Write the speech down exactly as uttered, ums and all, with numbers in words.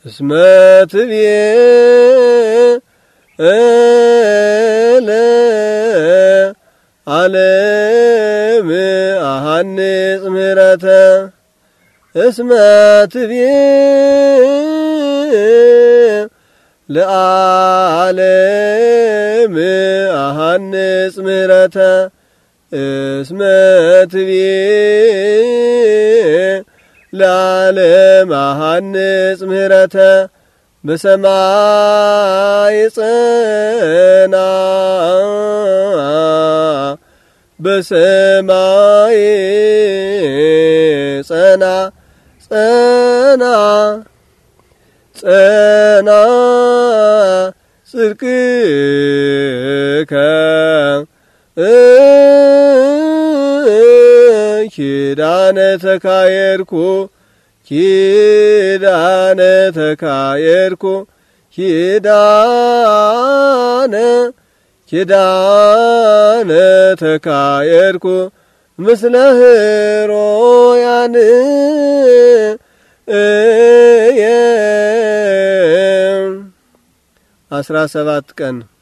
اسمت بيه ألا علم أهنس مرتا اسمت بيه لعالم أهنس مرتا اسمت بيه لعالم أهنس مرتا بسماء صنا بسماء صنا صنا صنا صدقك ኪዳነተከ አየርኩ ኪዳነተከ አየርኩ ኪዳነ ኪዳነተከ አየርኩ ምስለ ኅሩያን እየ አስራ ሰባት ቀን